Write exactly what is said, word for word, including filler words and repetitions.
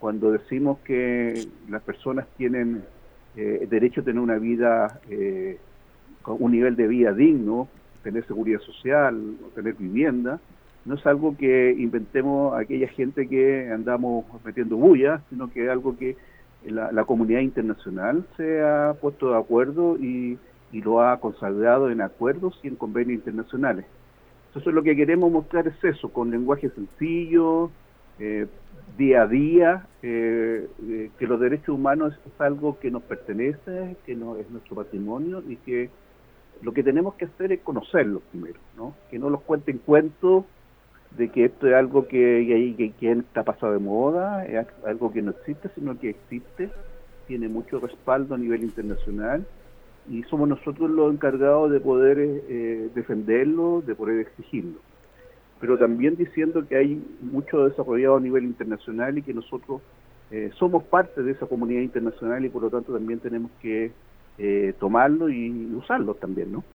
cuando decimos que las personas tienen eh, derecho a tener una vida, eh, con un nivel de vida digno, tener seguridad social, tener vivienda, no es algo que inventemos aquella gente que andamos metiendo bulla, sino que es algo que la, la comunidad internacional se ha puesto de acuerdo y, y lo ha consagrado en acuerdos y en convenios internacionales. Entonces lo que queremos mostrar es eso, con lenguaje sencillo, eh, día a día, eh, eh, que los derechos humanos es algo que nos pertenece, que no es nuestro patrimonio y que lo que tenemos que hacer es conocerlos primero, ¿no? Que no los cuenten cuentos de que esto es algo que, que, que está pasado de moda, es algo que no existe, sino que existe, tiene mucho respaldo a nivel internacional y somos nosotros los encargados de poder eh, defenderlo, de poder exigirlo. Pero también diciendo que hay mucho desarrollado a nivel internacional y que nosotros eh, somos parte de esa comunidad internacional y por lo tanto también tenemos que eh, tomarlo y usarlo también, ¿no?